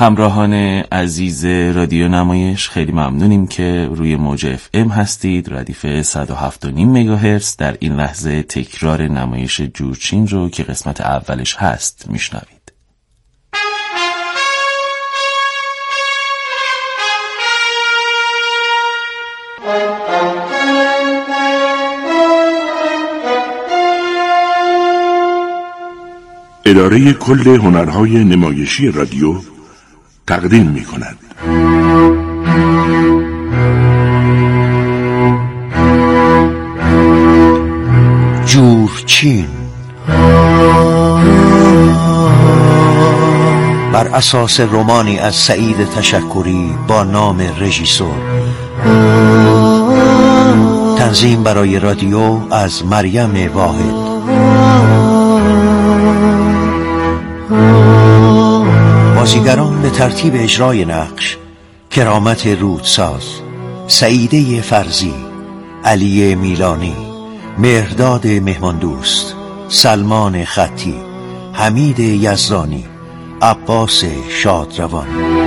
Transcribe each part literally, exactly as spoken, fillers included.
همراهان عزیز رادیو نمایش، خیلی ممنونیم که روی موج اف ام هستید. ردیف صد و هفت و نیم مگاهرتز. در این لحظه تکرار نمایش جورچین رو که قسمت اولش هست میشنوید. اداره کل هنرهای نمایشی رادیو تقدیم می کند. جورچین بر اساس رمانی از سعید تشکری با نام رژیسور. تنظیم برای رادیو از مریم واحد. بازیگران به ترتیب اجرای نقش: کرامت رودساز، سعیده فرزی، علی میلانی، مهرداد مهماندوست، سلمان خطی، حمید یزدانی، عباس شادروان.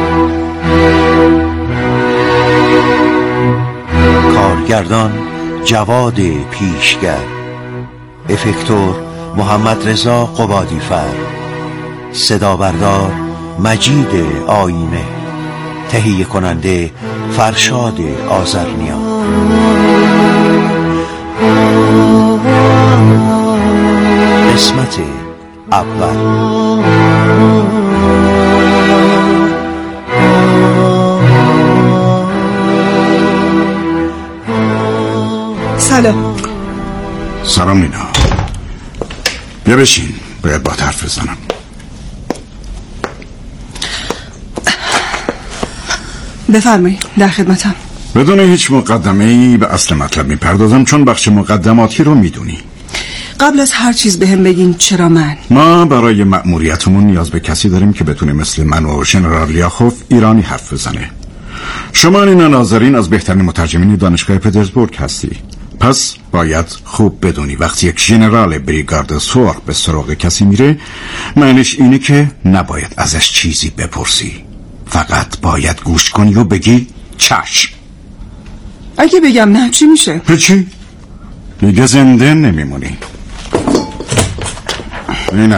کارگردان جواد پیشگر، افکتور محمد رضا قبادیفر، صدا بردار مجید آینه، تهیه کننده فرشاد آذرنیا. قسمت اول. سلام. سلام نینا. بیا بشین، باید با حرف بزنم. بفرمایید، در خدمتم. بدون هیچ مقدمه‌ای به اصل مطلب میپردازم، چون بخش مقدماتی رو میدونی. قبل از هر چیز بهم بگین چرا من؟ ما برای مأموریتمون نیاز به کسی داریم که بتونه مثل من و ژنرال لیاخوف ایرانی حرف بزنه. شما نینا ناظرین از بهترین مترجمین دانشگاه پترزبورگ هستی، پس باید خوب بدونی وقتی یک ژنرال بریگارد سرخ به سراغ کسی میره، معنیش اینه که نباید ازش چیزی بپرسی، فقط باید گوش کنی و بگی چشم. اگه بگم نه چی میشه؟ چی؟ دیگه زنده نمیمونی. نه،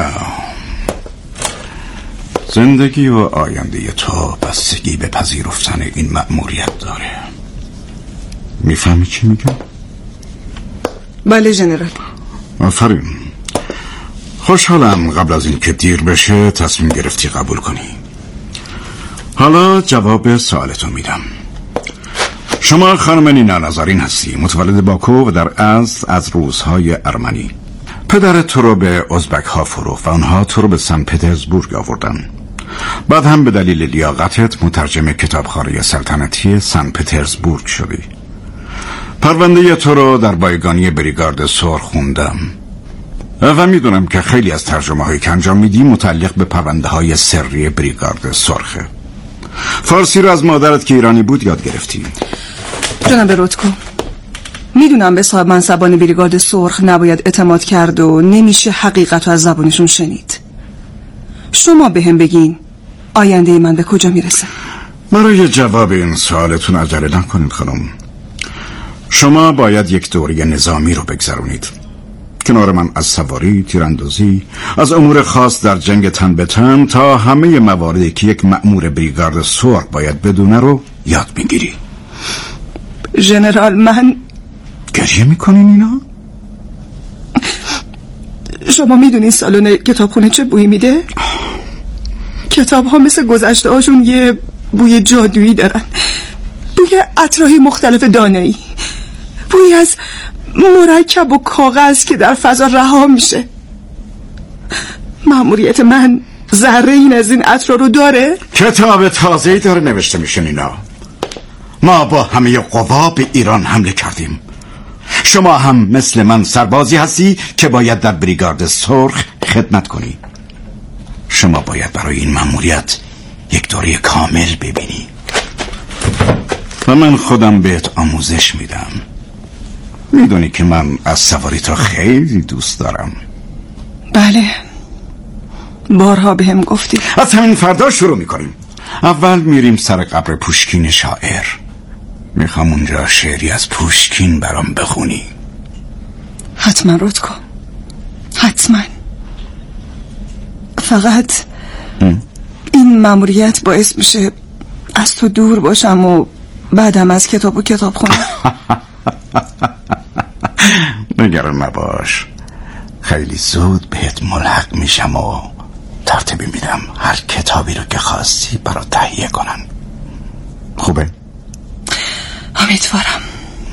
زندگی و آینده تو بستگی به پذیرفتن این مأموریت داره. میفهمی چی میگم؟ بله ژنرال. آفرین. خوشحالم قبل از این که دیر بشه تصمیم گرفتی قبول کنی. حالا جواب سوالتو میدم. شما خانم نینا نازارین هستی، متولد باکو و در اصل از روزهای ارمنی. پدرت تو رو به ازبک ها فروخت و آنها تو رو به سن پترزبورگ آوردن. بعد هم به دلیل لیاقتت مترجم کتابخانه سلطنتی سن پترزبورگ شدی. پرونده تو رو در بایگانی بریگارد سرخ خوندم و میدونم که خیلی از ترجمه هایی که انجام میدی متعلق به پرونده های سری بریگارد سرخه. فارسی رو از مادرت که ایرانی بود یاد گرفتی. جناب رودکو، میدونم به صاحب منصبان بریگارد سرخ نباید اعتماد کرد و نمیشه حقیقت رو از زبانشون شنید. شما به هم بگین آینده من به کجا میرسه؟ برای جواب این سوالتون عجله نکنید خانم. شما باید یک دوره نظامی رو بگذرونید، کنار من از سواری، تیراندازی، از امور خاص در جنگ تن به تن تا همه مواردی که یک مأمور بریگارد سرخ باید بدونه رو یاد میگیری. ژنرال من گریه میکنین اینا؟ شما میدونین سالن کتابخونه چه بویی میده؟ کتاب ها مثل گذشته هاشون یه بوی جادویی دارن، بوی عطرهای مختلف دانه‌ای، بوی از مرکب و کاغذ که در فضا رها میشه. مأموریت من ذره این از این عطر رو داره؟ کتاب تازه‌ای داره نوشته میشه نینا. ما با همه قوا به ایران حمله کردیم. شما هم مثل من سربازی هستی که باید در بریگارد سرخ خدمت کنی. شما باید برای این مأموریت یک دوره کامل ببینی و من خودم بهت آموزش میدم. میدونی که من از سواری تو خیلی دوست دارم. بله، بارها به هم گفتی. از همین فردا شروع میکنیم. اول میریم سر قبر پوشکین شاعر. میخوام اونجا شعری از پوشکین برام بخونی. حتما رودکو، حتما. فقط ام؟ این مأموریت باعث میشه از تو دور باشم و بعدم از کتاب و کتاب خونم. نگران نباش، خیلی زود بهت ملحق میشم و ترتیبی میدم هر کتابی رو که خواستی برا تهیه کنم. خوبه؟ امیدوارم.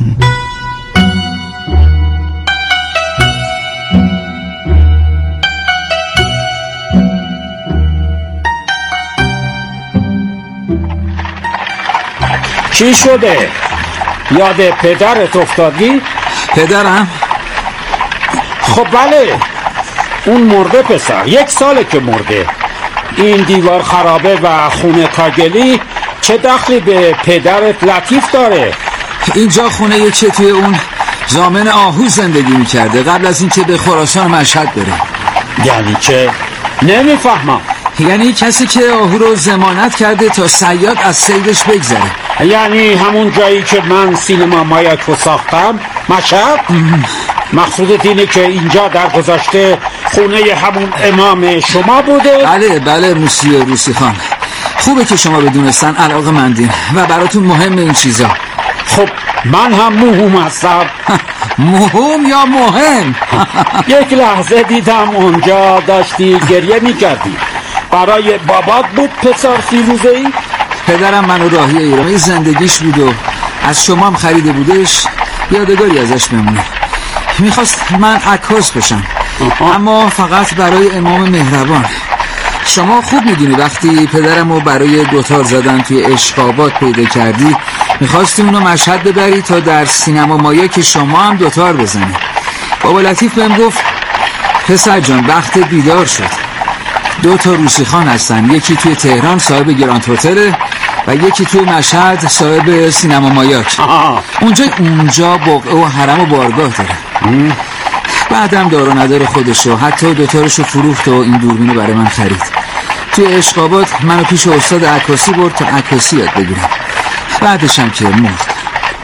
چی شده؟ یاد پدرت افتادی؟ پدرم؟ خب بله، اون مرده پسر، یک ساله که مرده. این دیوار خرابه و خونه کاگلی چه دخلی به پدرت لطیف داره؟ اینجا خونه یه چه توی اون زامن آهو زندگی میکرده قبل از اینکه به خراسان مشهد بره. یعنی چه؟ نمیفهمم. یعنی کسی که آهو رو ضمانت کرده تا صیاد از صیدش بگذره. یعنی همون جایی که من سینما مایک رو ساختم، مشهد؟ مقصودت اینه که اینجا در گذشته خونه همون امام شما بوده؟ بله بله موسیو روسی خان، خوبه که شما بدونستن علاقه مندین و براتون مهم این چیزا. خب من هم مهم هستم. مهم یا مهم؟ یک لحظه دیدم اونجا داشتی گریه میکردی. برای بابات بود پسر فیروزه ای؟ پدرم منو راهی ایرانی زندگیش بود و از شما هم خریده بودش، یادگاری ازش بمونه. میخواست من عکاس بشم اما فقط برای امام مهربان. شما خوب میدونی وقتی پدرمو برای دوتار زدن توی اشقابات پیدا کردی میخواستی اونو مشهد ببری تا در سینما مایه که شما هم دوتار بزنی. بابا لطیف بهم گفت پسر جان وقت بیدار شد. دو تا روسی خان هستن، یکی توی تهران صاحب گراند هتل و یکی توی مشهد صاحب سینما مایاک. اونجا اونجا بقعه و حرم و بارگاه داره. بعدم دار و ندار خودشو حتی دوتارشو فروخت و این دوربینو برای من خرید. توی اشقابات منو پیش استاد عکاسی برد تا عکاسی یاد بگیرم. بعدشم که مرد.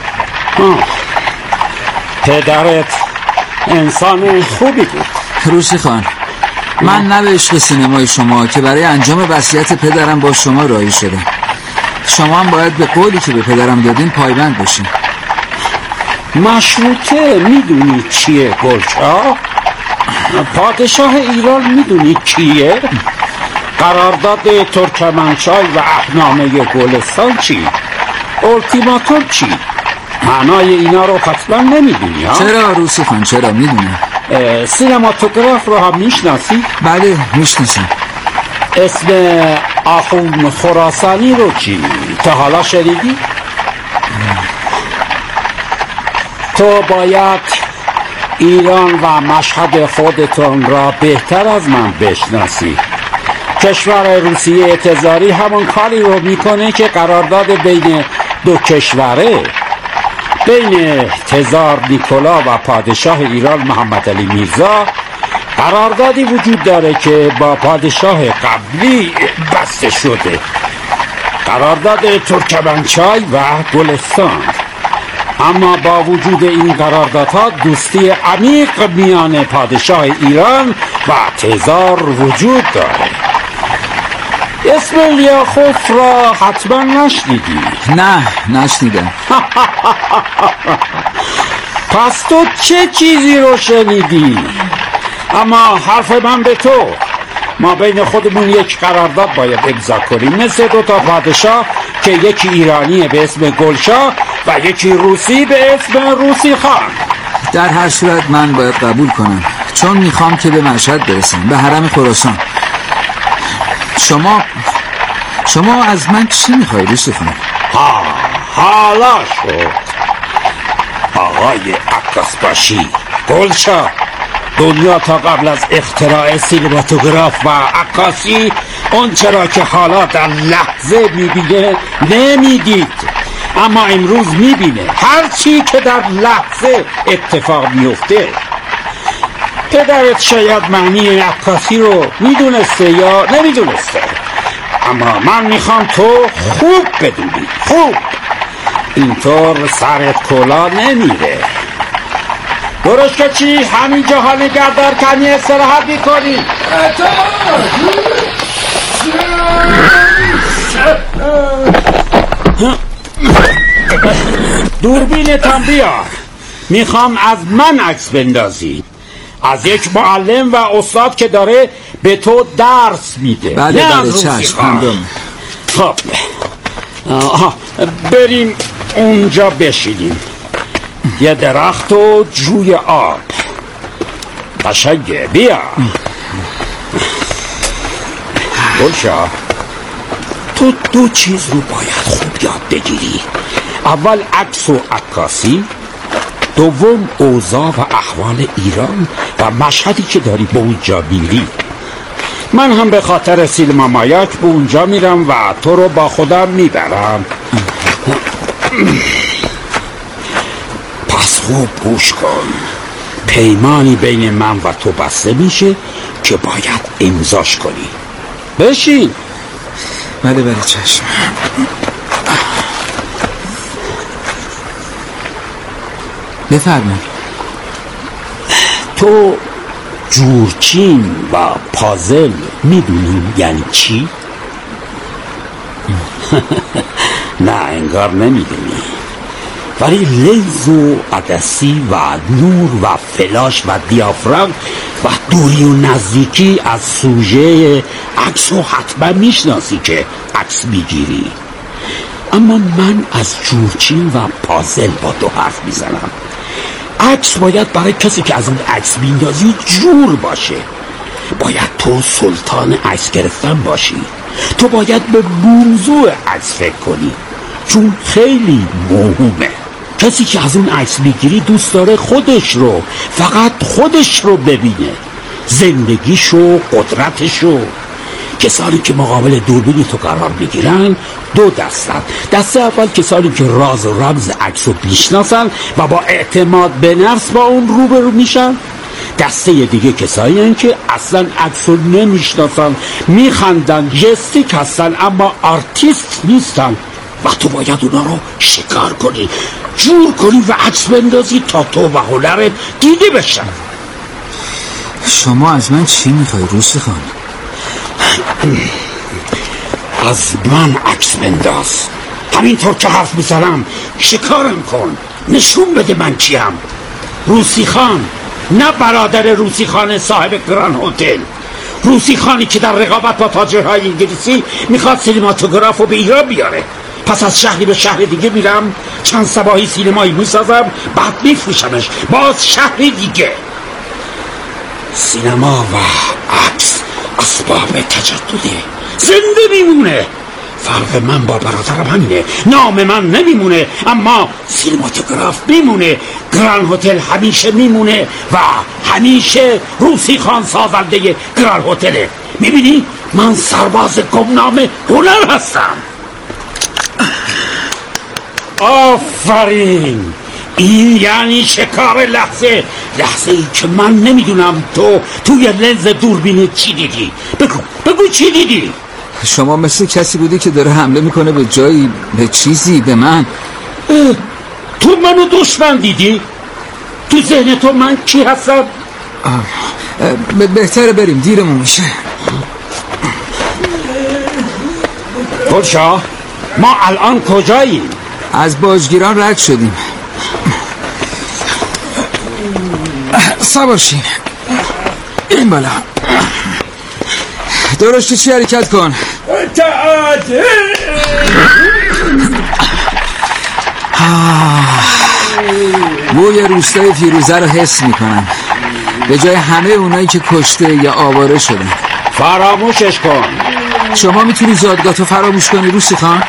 پدرت انسان خوبی بود. روسی خان، من نه به عشق سینمای شما که برای انجام وصیت پدرم با شما راهی شدم. شما هم باید به قولی که به پدرم دادین پایبند باشین. مشروطه میدونی چیه گلشاه؟ پادشاه ایران میدونی کیه؟ قرارداد ترکمنچای و اهنامه گلستان چی؟ اولتیماتوم چی؟ معنای اینا رو حتما نمیدونی ها؟ چرا روسی خان چرا میدونم. سینماتوگراف رو هم میشناسی؟ بله میشناسم. اسم آخوند خراسانی رو چی؟ تا حالا شنیدی؟ تو باید ایران و مشهد خودتون را بهتر از من بشناسی. کشور روسیه تزاری همون کاری رو میکنه که قرارداد بین دو کشوره، بین تزار نیکولا و پادشاه ایران محمد علی میرزا قراردادی وجود داره که با پادشاه قبلی بسته شده، قرارداد ترکمنچای و گلستان. اما با وجود این قراردادها دوستی عمیق میان پادشاه ایران و تزار وجود داره. اسم لیاخوف را حتما نشنیدی؟ نه نشنیدم. پس تو چه چیزی رو شنیدی؟ اما حرف من به تو، ما بین خودمون یک قرارداد باید امضا کنیم، مثل دو تا پادشاه که یکی ایرانی به اسم گلشاه و یکی روسی به اسم روسی خان. در هر صورت من باید قبول کنم چون میخوام که به مشهد برسم، به حرم خراسان. شما شما از من چی میخوایی روسی خان؟ ها حالا شد آقای عکاس باشی گلشاه. دنیا تا قبل از اختراع سینماتوگراف و عکاسی اون چرا که حالا در لحظه میبینه نمیدید، اما امروز میبینه هر چی که در لحظه اتفاق میفته. پدرت شاید معنی عکاسی رو میدونسته یا نمیدونسته، اما من میخوام تو خوب بدونی، خوب. اینطور سرت کلا نمیره. درست که چی؟ همینجا ها نگردار کنی استراحت میکنی. دوربینتان بیار. میخوام از من عکس بندازی، از یک معلم و استاد که داره به تو درس میده. بله بله چشم. خب آها، بریم اونجا بشینیم. یه درخت و جوی آب قشنگه. بیا گلشا، تو دو چیز رو باید خوب یاد بگیری. اول عکس و عکاسی، دوم اوضاع و احوال ایران و مشهدی که داری به اونجا میری. من هم به خاطر سینما مایاک به اونجا میرم و تو رو با خودم میبرم. پس خوب گوش کن. پیمانی بین من و تو بسته میشه که باید امضاش کنی. بشین. بله بله چشم. بفرمایید. تو جورچین و پازل میدونی یعنی چی؟ نه انگار نمیدونی، ولی لنز و عدسی و نور و فلاش و دیافراگم و دوری و نزدیکی از سوژه عکس رو حتما میشناسی که عکس میگیری. اما من از جورچین و پازل با تو حرف میزنم. عکس باید برای کسی که از اون عکس میندازی جور باشه. باید تو سلطان عکس گرفتن باشی. تو باید به موضوع عکس فکر کنی، چون خیلی مهمه. کسی که از اون عکس میگیری دوست داره خودش رو، فقط خودش رو ببینه، زندگیشو، قدرتشو. کسانی که مقابل دوربین تو قرار میگیرن دو دستن. دسته اول کسانی که راز و رمز عکس رو میشناسن و با اعتماد به نفس با اون روبرو میشن. دسته دیگه کسایی هستن که اصلا عکس رو نمیشناسن، میخندن، جستیک هستن اما آرتیست نیستن و تو باید اونا رو شکار کنی، جور کنی و عکس بندازی تا تو و هنرت دیده بشن. شما از من چی میخوای روسی خان؟ از من عکس بنداز. همینطور که حرف میزنم شکارم کن، نشون بده من کیم. روسی خان، نه برادر روسی خان صاحب گران هتل. روسی خانی که در رقابت با تاجرهای انگلیسی میخواد سینماتوگراف رو به ایران بیاره. پس از شهری به شهر دیگه میرم، چند سباهی سینمایی میسازم، بعد میفروشمش باز شهری دیگه. سینما و عکس اسباب تجدده، زنده میمونه. فرق من با برادرم همینه، نام من نمیمونه اما سینماتوگراف میمونه. گران هتل همیشه میمونه و همیشه روسی خان سازنده گران هتله. میبینی من سرباز گمنام هنر هستم. آفرین، این یعنی شکار لحظه. لحظه ای که من نمیدونم تو توی لنز دوربین چی دیدی. بگو بگو چی دیدی؟ شما مثل کسی بودی که داره حمله میکنه به جایی، به چیزی، به من. تو منو دشمن دیدی؟ تو ذهن تو من کی هستم؟ بهتره بریم، دیرمون میشه. گلشاه، ما الان کجاییم؟ از باجگیران رد شدیم. سوار شین. این بالا. درشتی چی حرکت کن. بوی روستای فیروزه رو حس میکنم، به جای همه اونایی که کشته یا آواره شدن. فراموشش کن. شما میتونی زادگاهتو فراموش کنی روسی خان؟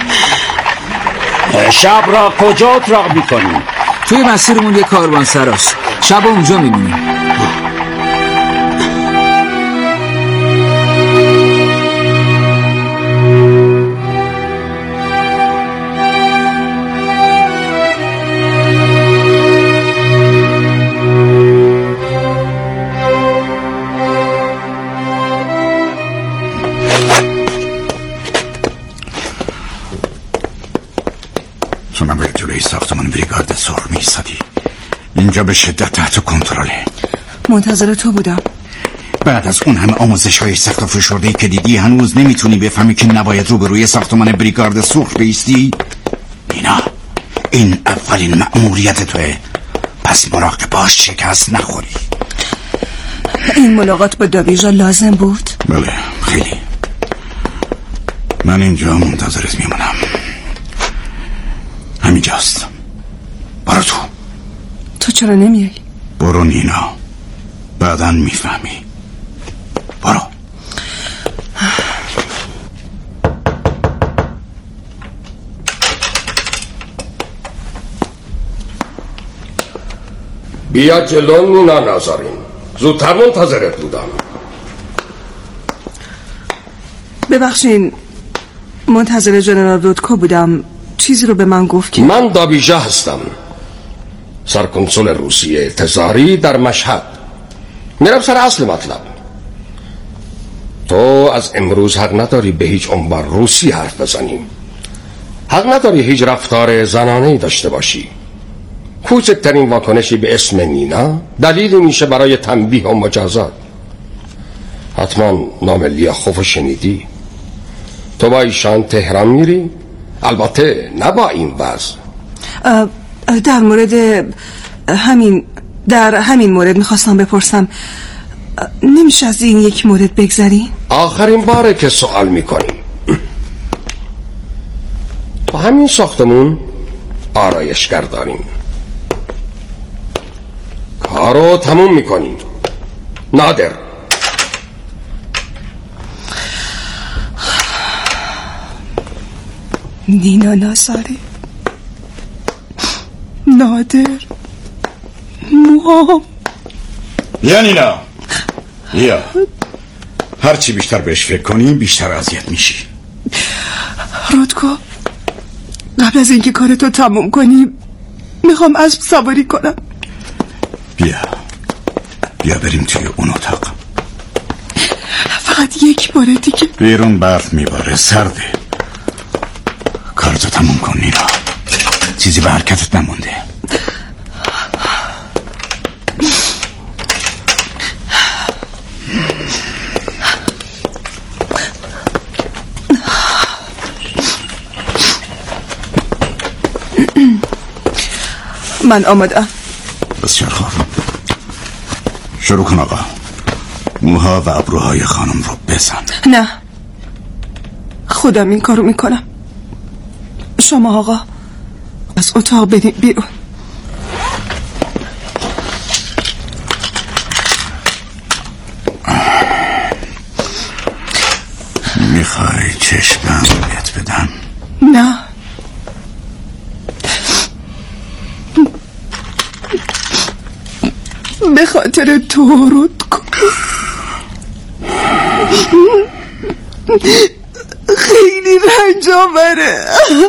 شب را کجا اتراق میکنی؟ توی مسیرمون یه کاروان سراست، شب اونجا میمونیم. تو نباید جلوی ساختمان بریگارد سرخ می‌ایستادی. اینجا به شدت تحت کنترله. منتظر تو بودم. بعد از اون همه آموزش‌های سخت و فشرده‌ای که دیدی هنوز نمیتونی بفهمی که نباید روبروی ساختمان بریگارد سرخ بایستی؟ نینا، این اولین مأموریت توه، پس مراقب باش شکست نخوری. این ملاقات با داویژا لازم بود؟ بله، خیلی. من اینجا منتظرت میمونم. همینجاست. برو تو. تو چرا نمیای؟ برو نینا، بعداً میفهمی. برو. بیا جلو نینا نازارین، زودتر منتظرت بودم. ببخشین، منتظر جنرال رودکو بودم. چیزی رو به من گفت که من داویژا هستم، سرکنسول روسیه تزاری در مشهد. میرم سر اصل مطلب. تو از امروز حق نداری به هیچ عنوان روسی حرف بزنیم. حق نداری هیچ رفتار زنانه‌ای داشته باشی. کوچکترین واکنشی به اسم نینا دلیلی میشه برای تنبیه و مجازات. حتما نام لیاخوف شنیدی. تو با ایشان تهران میری؟ البته نه با این وضع. در مورد همین در همین مورد میخواستم بپرسم، نمیشه از این یک مورد بگذری؟ آخرین باره که سوال میکنی. تو همین ساختمون آرایشگر داریم، کارو تموم میکنیم. نادر، نینا نازاری، نادر، موهام. بیا نینا، بیا. هرچی بیشتر بهش فکر کنی بیشتر اذیت میشی. رودکو، قبل از اینکه کارتو تموم کنی میخوام اسب سواری کنم. بیا بیا بریم توی اون اتاق. فقط یک بار دیگه. بیرون برف میباره، سرده. کارتو تموم کن نینا، چیزی به حرکتت نمونده. من آمادم. بسیار خوب، شروع کن آقا. موها و ابروهای خانم رو بزن. نه، خودم این کارو میکنم. شما آقا از اتاق بدین بیرون. میخوای چشمم بهت بدم؟ نه، به خاطر تو رودکو، خیلی رنج آوره.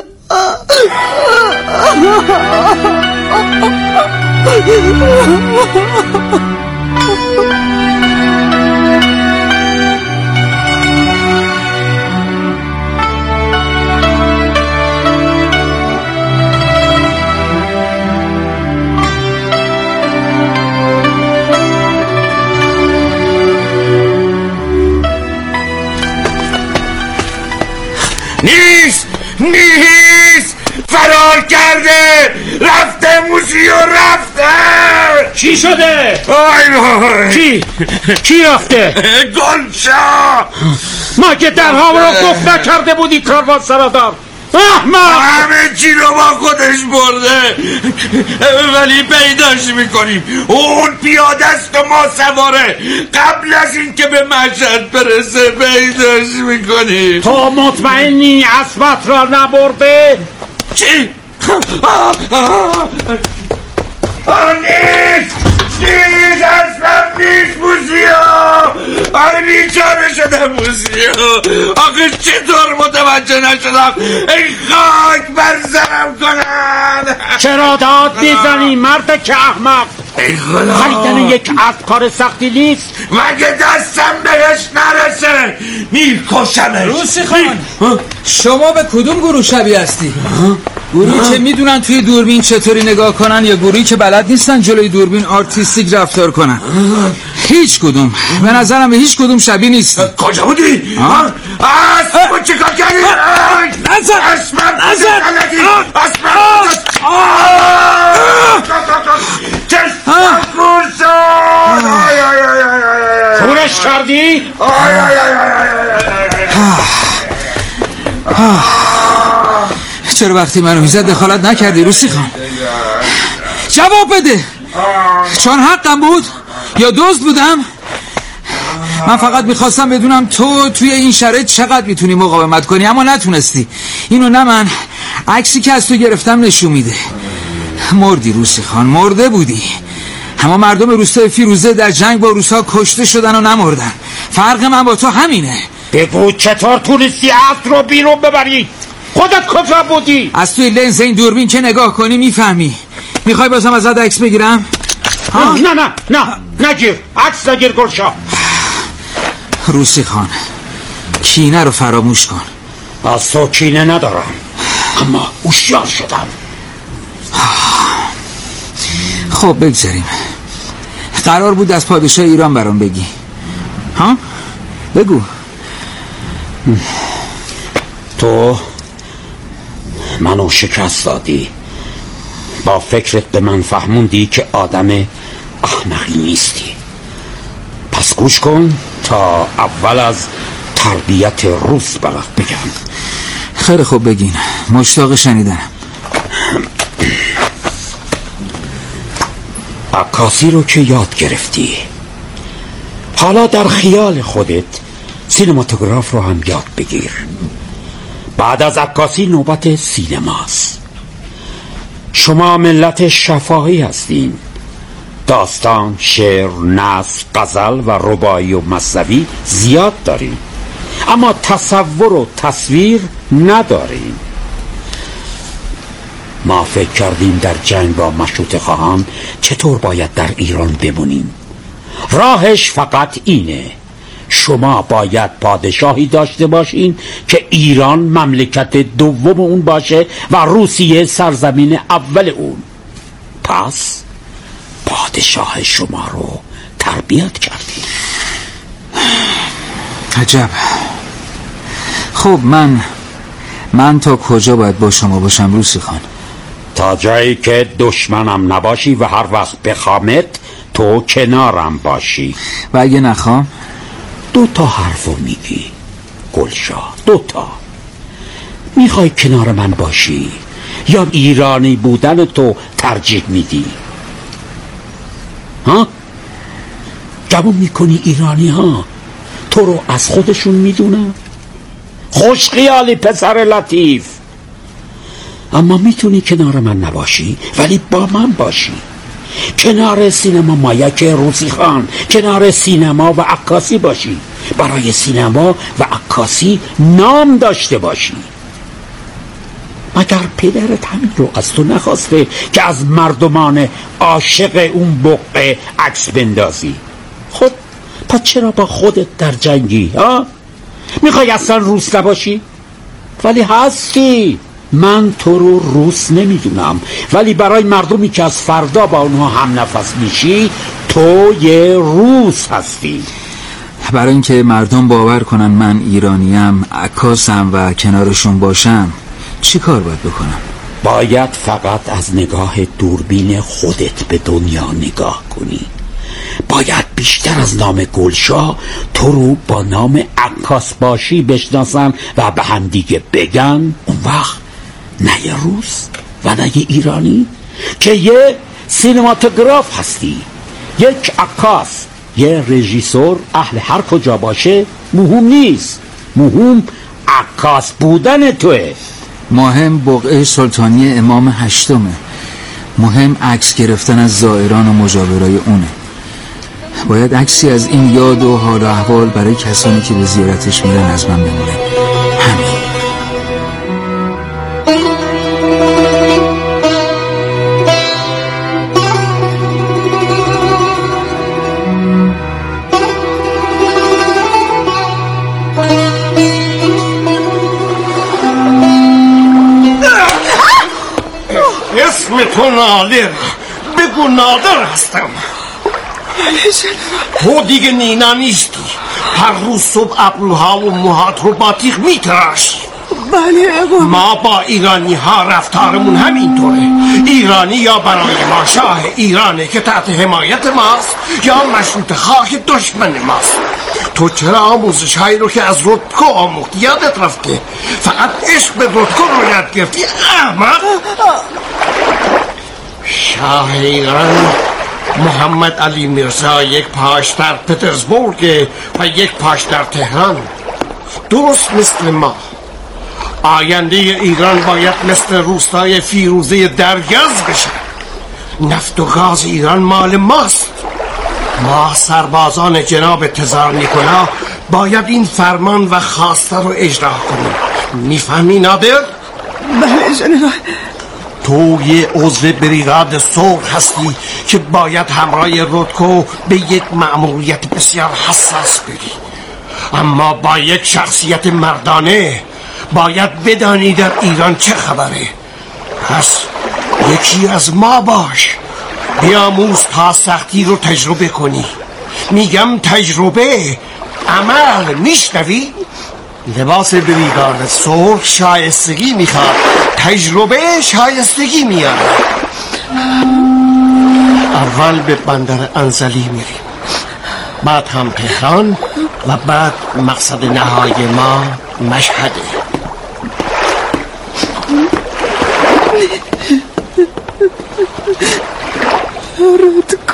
نیست نیست فرار کرده، رفته موسیو، رفته. چی شده؟ آی وای، کی؟ کی رفته؟ گلشا. ما که درها رو گفت نکرده بودی کاروان سرادار. احمق، همه چی رو با خودش برده، ولی پیداش میکنیم. اون پیاده است و ما سواره. قبل از این که به مشهد برسه پیداش میکنیم. تو مطمئنی اسبت را نبرده؟ چی؟ آه آه آه نیست نیست اصلا نیست موسیو. آره بیچاره شده موسیو. آخه چطور متوجه نشدم ای خاک بر سرم کنن. چرا داد میزنی مرد که احمق؟ خریدن یک اسب کار سختی نیست. مگه دستم بهش نرسه میکشمش. روسی خان، شما به کدوم گروه شبیه هستی؟ گروهی که میدونن توی دوربین چطوری نگاه کنن یا گروهی که بلد نیستن جلوی دوربین آرتیستیک رفتار کنن؟ هیچ کدوم. به نظرم به هیچ کدوم شبیه نیستی. کجا بودی؟ اسب چه کار کردی؟ نزن اسبم نزن اسبم چشم کورسان کورش کردی؟ چرا وقتی منو میزد دخالت نکردی روسی خان؟ جواب بده. چون حقم بود یا دزد بودم؟ من فقط میخواستم بدونم تو توی این شرایط چقدر میتونی مقاومت کنی، اما نتونستی. اینو نه من، عکسی که از تو گرفتم نشون میده. مردی روسی خان، مرده بودی. اما مردم روستای فیروزه در جنگ با روس‌ها کشته شدن و نمردن. فرق من با تو همینه. بگو چطور تونستی اسب رو بیرون ببری؟ خودت کجا بودی؟ از توی لنز این دوربین که نگاه کنی میفهمی. میخوای بازم ازت عکس بگیرم؟ ها؟ نه نه نه نگیر، عکس نگیر گلشاه. روسی خان، کینه رو فراموش کن. از تو کینه ندارم، اما هوشیار شدم. خب بگذاریم. قرار بود از پادشاه ایران برام بگی. ها؟ بگو. تو منو شکست دادی. با فکرت به من فهموندی که آدم احمقی نیستی. پس گوش کن تا اول از تربیت روس برات بگم. خیلی خوب بگین، مشتاق شنیدنم. عکاسی رو که یاد گرفتی، حالا در خیال خودت سینماتوگراف رو هم یاد بگیر. بعد از عکاسی نوبت سینماست. شما ملت شفاهی هستین. داستان، شعر، نثر، غزل و رباعی و مثنوی زیاد دارین، اما تصور و تصویر ندارین. ما فکر کردیم در جنگ با مشروطه خواهان چطور باید در ایران بمونیم. راهش فقط اینه: شما باید پادشاهی داشته باشین که ایران مملکت دوم اون باشه و روسیه سرزمین اول اون. پس پادشاه شما رو تربیت کردیم. عجب. خب من من تا کجا باید با شما باشم روسی خان؟ تا جایی که دشمنم نباشی و هر وقت بخوامت تو کنارم باشی. و اگه نخوام؟ دو تا حرفو میگی گلشاه، دو تا. میخوای کنار من باشی یا ایرانی بودن تو ترجیح میدی؟ ها؟ قبول میکنی ایرانی ها تو رو از خودشون میدونن؟ خوش خیالی پسر لطیف. اما میتونی کنار من نباشی ولی با من باشی، کنار سینما مایک روسی خان، کنار سینما و عکاسی باشی، برای سینما و عکاسی نام داشته باشی. مگر پدرت همین رو از تو نخواسته که از مردمان عاشق اون بقعه عکس بندازی؟ خود پس چرا با خودت در جنگی؟ ها؟ میخوای اصلا روس نباشی؟ ولی هستی. من تو رو روس نمیدونم، ولی برای مردمی که از فردا با اونها هم نفس میشی تو یه روس هستی. برای اینکه مردم باور کنن من ایرانیم، عکاسم و کنارشون باشم، چی کار باید بکنم؟ باید فقط از نگاه دوربین خودت به دنیا نگاه کنی. باید بیشتر از نام گلشاه تو رو با نام عکاس باشی بشناسن و به هم دیگه بگن. اون وقت نه یه روس و نه یه ایرانی که یه سینماتوگراف هستی، یک عکاس، یه رژیسور. اهل هر کجا باشه مهم نیست، مهم عکاس بودن توه. مهم بقعه سلطانی امام هشتمه، مهم عکس گرفتن از زائران و مجاورای اونه. باید عکسی از این یاد و حال و احوال برای کسانی که به زیارتش میرن از من بمونه. همین. اسم تو نادر، بگو نادر هستم. تو دیگه نینا نیستی، هر روز صبح ابروها و موهات رو با تیغ میتراشی. بله اقا. ما با ایرانی ها رفتارمون همینطوره. ایرانی یا برای ما شاه ایرانه که تحت حمایت ماست، یا مشروط خواه دشمن ماست. تو چرا آموزش هایی رو که از رودکو آموختی یادت رفته؟ فقط عشق به رودکو رو یاد گرفتی احمق. شاه ایران محمد علی میرزا یک پاش در پترزبورگ و یک پاش در تهران، درست مثل ما. آینده ایران باید مثل روستای فیروزه درگز بشه. نفت و گاز ایران مال ماست. ما سربازان جناب تزار نیکولا باید این فرمان و خواسته رو اجرا کنیم. میفهمی نادر؟ بله جنرال. تو یه عضو بریگاد سرخ هستی که باید همراه رودکو به یک مأموریت بسیار حساس بری، اما با یک شخصیت مردانه باید بدانی در ایران چه خبره. پس یکی از ما باش، بیاموز تا سختی رو تجربه کنی. میگم تجربه، عمل. میشنوی؟ لباس بریگاد سرخ شایستگی میخواد، تجربه شایستگی میاره. اول به بندر انزلی میریم، بعد هم تهران و بعد مقصد نهایی ما مشهده. رودکو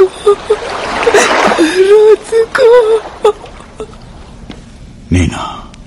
رودکو. نینا،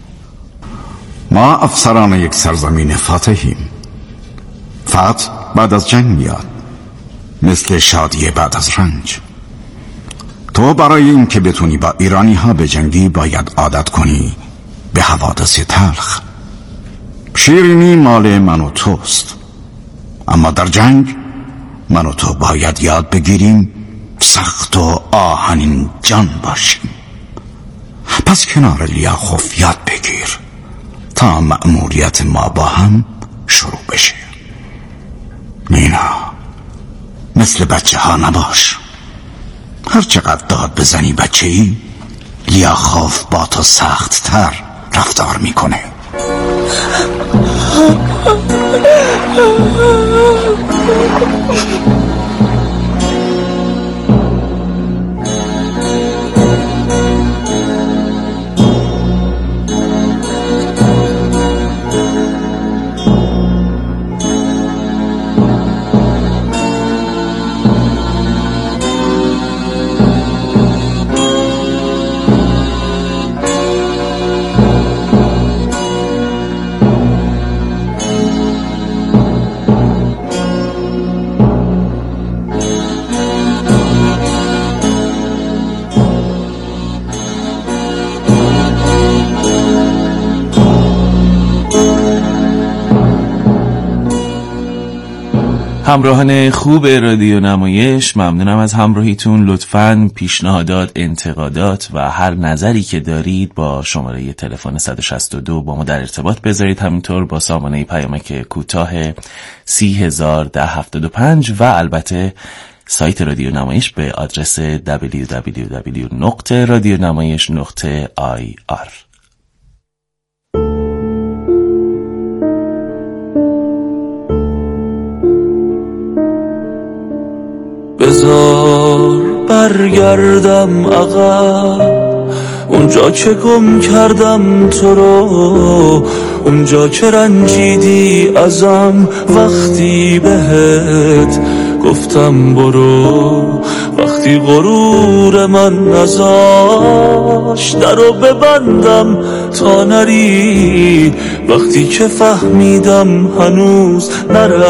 ما افسران یک سرزمین فاتحیم. فتح بعد از جنگ میاد، مثل شادی بعد از رنج. تو برای این که بتونی با ایرانی ها به جنگی باید عادت کنی به حوادث تلخ. شیرینی مال من و توست، اما در جنگ من و تو باید یاد بگیریم سخت و آهنین جان باشیم. پس کنار لیاخوف یاد بگیر تا مأموریت ما با هم شروع بشه. نینا، مثل بچه ها نباش. هر چقدر داد بزنی بچه ای، لیاخوف با تو سخت تر رفتار میکنه. همراهان خوب رادیو نمایش، ممنونم از همراهیتون. لطفاً پیشنهادات، انتقادات و هر نظری که دارید با شماره تلفن صد و شصت و دو با ما در ارتباط بذارید، همینطور با سامانه پیامک کوتاه سی هزار ده هفتاد و پنج و البته سایت رادیو نمایش به آدرس دبلیو دبلیو دبلیو نقطه رادیو نمایش نقطه آی آر. بذار برگردم عقب، اونجا که گم کردم تو رو، اونجا که رنجیدی ازم وقتی بهت گفتم برو، وقتی غرور من نذاشت درو ببندم تا نری، وقتی که فهمیدم هنوز نرم.